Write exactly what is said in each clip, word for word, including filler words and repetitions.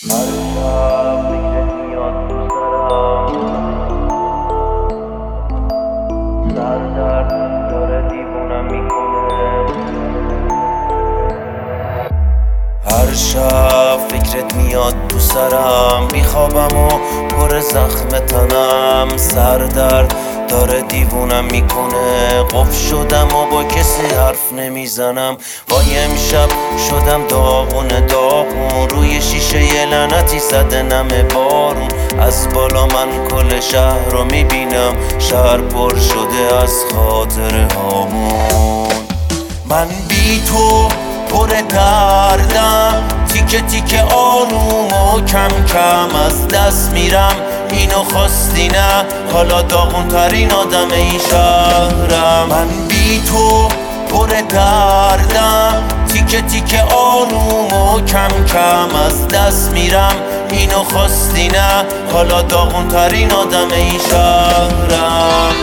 هر شب فکرت میاد تو سرم، سر درد داره دیوونم میکنه. هر شب فکرت میاد تو سرم، میخوابم و پر زخم تنم، سر درد داره دیوونم میکنه. قفل شدم و با کسی حرف نمیزنم، وای امشب شدم داغون داغون. روی شیشه یه لعنتی زده نم بارون، از بالا من کل شهر رو میبینم، شهر پر شده از خاطره هامون. من بی تو پر دردم، تیکه تیکه آروم و کم کم از دست میرم. اینو خواستی نه، حالا داغون ترین آدم این شهرم. من بی تو پر دردم، تیکه تیکه آروم و کم کم از دست میرم. اینو خواستی نه، حالا داغون ترین آدم این شهرم.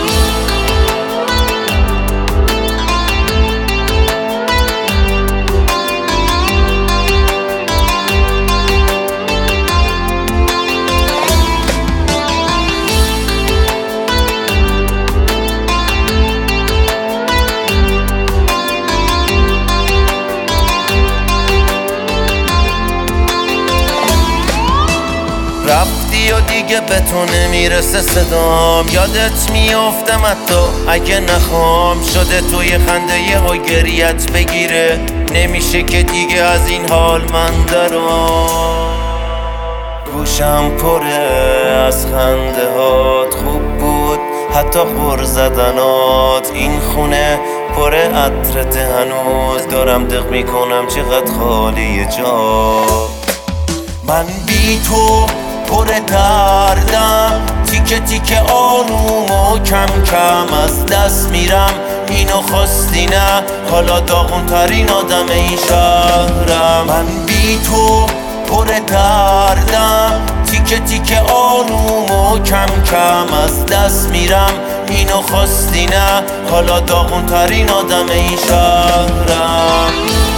رفتی و دیگه به تو نمیرسه صدام، یادت میافتم حتی اگه نخوام. شده توی خنده یه ها گریت بگیره، نمیشه که دیگه از این حال من درام. گوشم پره از خنده هات، خوب بود حتی خور زدنات. این خونه پر عطرت، هنوز دارم دق میکنم چقدر خالی جا. من بی تو پر دردم، تیکه تیکه آروم و کم کم از دست میرم. اینو خواستی نه، حالا داغون ترین آدم این شهرم. من بی تو پر دردم، تیکه تیکه آروم و کم کم از دست میرم. اینو خواستی نه، حالا داغون ترین آدم این شهرم.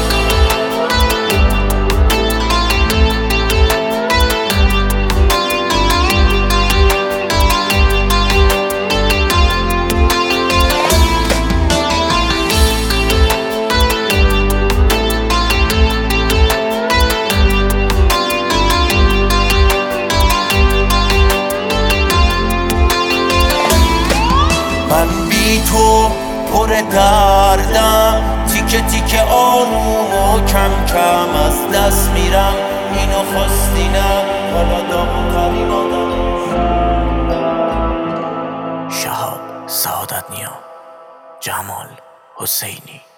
من بی تو پر دردم، تیکه تیکه آروم و کم کم از دست میرم. اینو خواستی نه، حالا داغون ترین آدم. شهاب سعادت نیا، جمال حسینی.